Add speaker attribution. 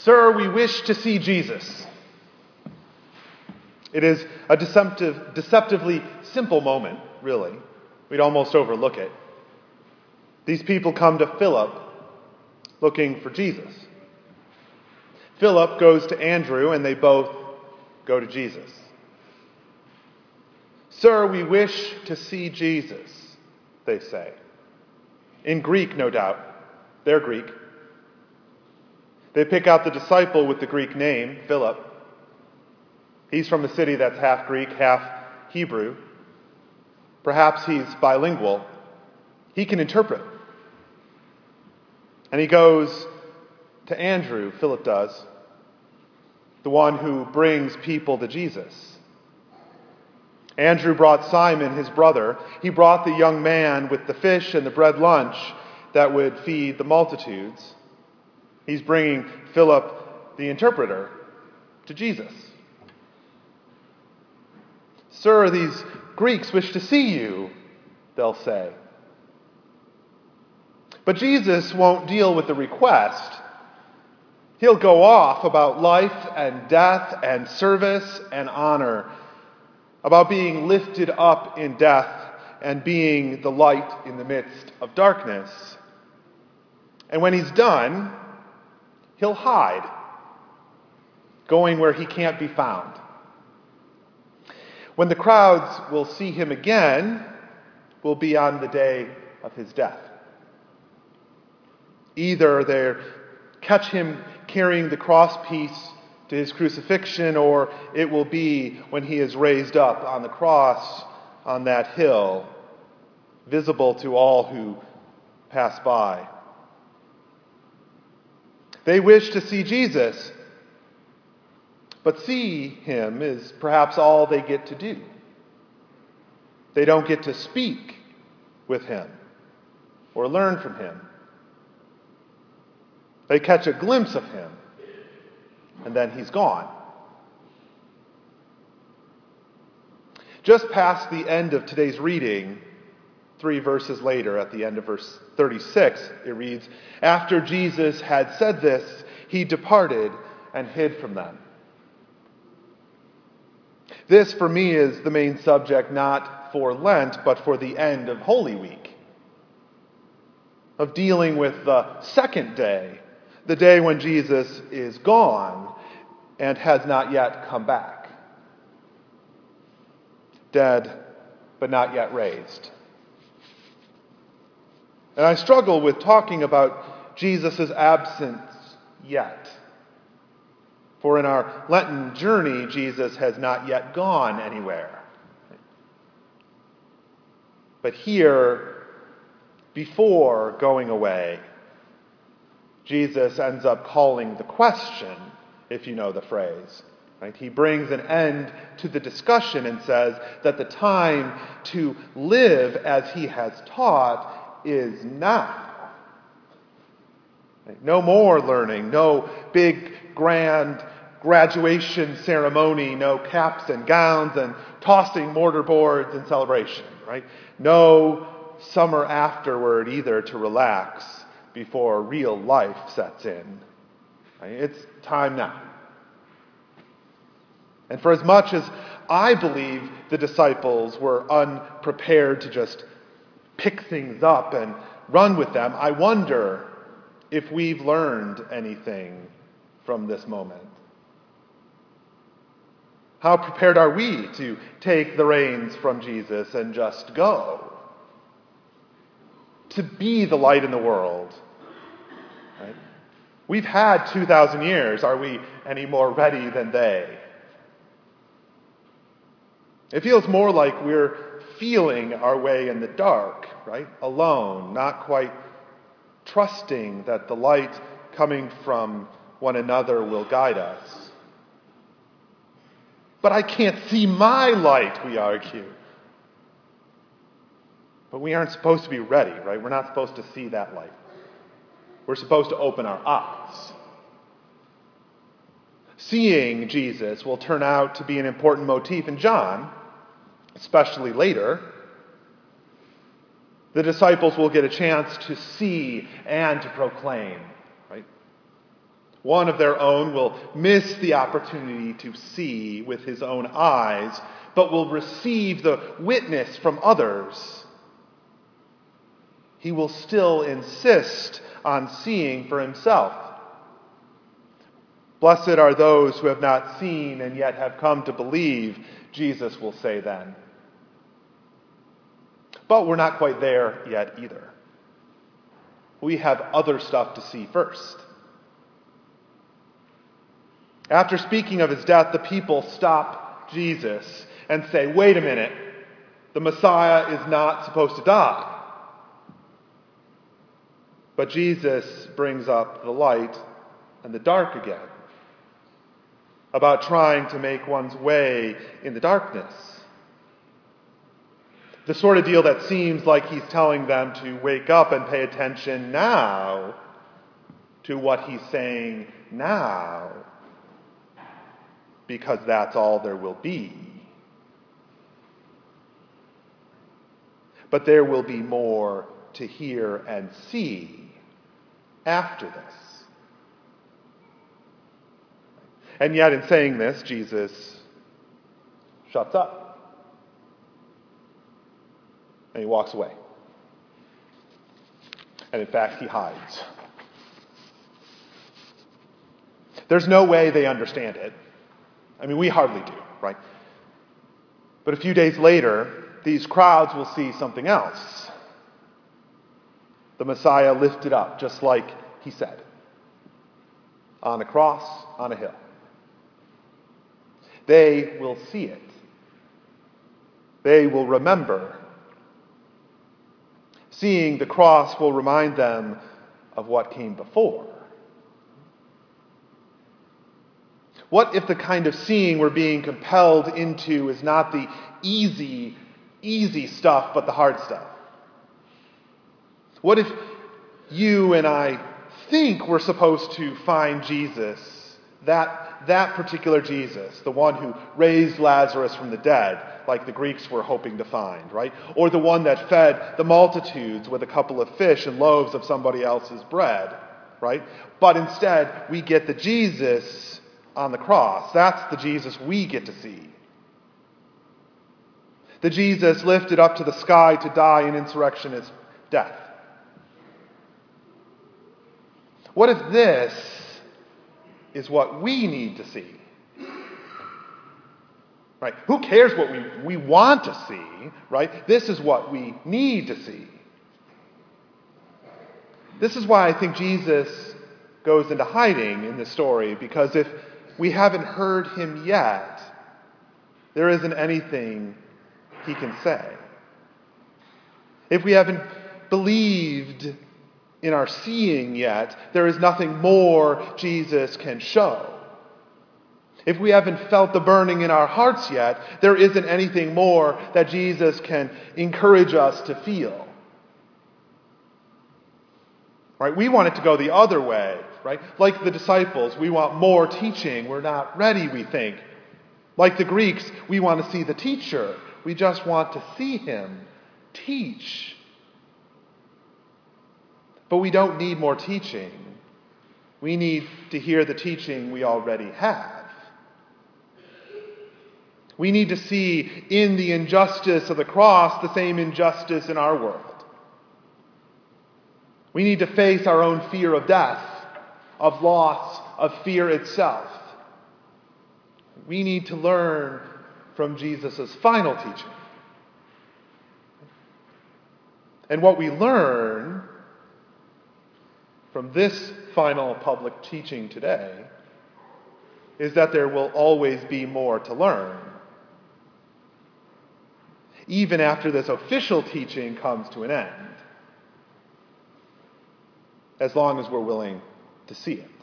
Speaker 1: Sir, we wish to see Jesus. It is a deceptively simple moment, really. We'd almost overlook it. These people come to Philip looking for Jesus. Philip goes to Andrew, and they both go to Jesus. Sir, we wish to see Jesus, they say. In Greek, no doubt. They're Greek. They pick out the disciple with the Greek name, Philip. He's from a city that's half Greek, half Hebrew. Perhaps he's bilingual. He can interpret. And he goes to Andrew, Philip does, the one who brings people to Jesus. Andrew brought Simon, his brother. He brought the young man with the fish and the bread lunch that would feed the multitudes. He's bringing Philip, the interpreter, to Jesus. Sir, these Greeks wish to see you, they'll say. But Jesus won't deal with the request. He'll go off about life and death and service and honor, about being lifted up in death and being the light in the midst of darkness. And when he's done, he'll hide, going where he can't be found. When the crowds will see him again, will be on the day of his death. Either they catch him carrying the crosspiece to his crucifixion, or it will be when he is raised up on the cross on that hill, visible to all who pass by. They wish to see Jesus, but see him is perhaps all they get to do. They don't get to speak with him or learn from him. They catch a glimpse of him, and then he's gone. Just past the end of today's reading, 3 verses later, at the end of verse 36, it reads, "After Jesus had said this, he departed and hid from them." This, for me, is the main subject, not for Lent, but for the end of Holy Week, of dealing with the second day, the day when Jesus is gone and has not yet come back. Dead, but not yet raised. And I struggle with talking about Jesus' absence yet. For in our Lenten journey, Jesus has not yet gone anywhere. But here, before going away, Jesus ends up calling the question, if you know the phrase. Right? He brings an end to the discussion and says that the time to live as he has taught is now. Right? No more learning, no big, grand graduation ceremony, no caps and gowns and tossing mortarboards in celebration. Right? No summer afterward either to relax before real life sets in. Right? It's time now. And for as much as I believe the disciples were unprepared to just pick things up and run with them, I wonder if we've learned anything from this moment. How prepared are we to take the reins from Jesus and just go? To be the light in the world. Right? We've had 2,000 years. Are we any more ready than they? It feels more like we're feeling our way in the dark, right? Alone, not quite trusting that the light coming from one another will guide us. But I can't see my light, we argue. But we aren't supposed to be ready, right? We're not supposed to see that light. We're supposed to open our eyes. Seeing Jesus will turn out to be an important motif in John, especially later. The disciples will get a chance to see and to proclaim, right? One of their own will miss the opportunity to see with his own eyes, but will receive the witness from others. He will still insist on seeing for himself. Blessed are those who have not seen and yet have come to believe, Jesus will say then. But we're not quite there yet either. We have other stuff to see first. After speaking of his death, the people stop Jesus and say, wait a minute, the Messiah is not supposed to die. But Jesus brings up the light and the dark again, about trying to make one's way in the darkness. The sort of deal that seems like he's telling them to wake up and pay attention now to what he's saying now, because that's all there will be. But there will be more to hear and see after this. And yet in saying this, Jesus shuts up. And he walks away. And in fact, he hides. There's no way they understand it. I mean, we hardly do, right? But a few days later, these crowds will see something else. The Messiah lifted up, just like he said, on a cross, on a hill. They will see it. They will remember. Seeing the cross will remind them of what came before. What if the kind of seeing we're being compelled into is not the easy stuff, but the hard stuff? What if you and I think we're supposed to find Jesus, that particular Jesus, the one who raised Lazarus from the dead, like the Greeks were hoping to find, right? Or the one that fed the multitudes with a couple of fish and loaves of somebody else's bread, right? But instead, we get the Jesus on the cross. That's the Jesus we get to see. The Jesus lifted up to the sky to die in insurrectionist death. What if this is what we need to see? Right? Who cares what we want to see, right? This is what we need to see. This is why I think Jesus goes into hiding in this story, because if we haven't heard him yet, there isn't anything he can say. If we haven't believed in our seeing yet, there is nothing more Jesus can show. If we haven't felt the burning in our hearts yet, there isn't anything more that Jesus can encourage us to feel. Right? We want it to go the other way, right? Like the disciples, we want more teaching. We're not ready, we think. Like the Greeks, we want to see the teacher. We just want to see him teach. But we don't need more teaching. We need to hear the teaching we already have. We need to see in the injustice of the cross the same injustice in our world. We need to face our own fear of death, of loss, of fear itself. We need to learn from Jesus' final teaching. And what we learn from this final public teaching today is that there will always be more to learn, even after this official teaching comes to an end, as long as we're willing to see it.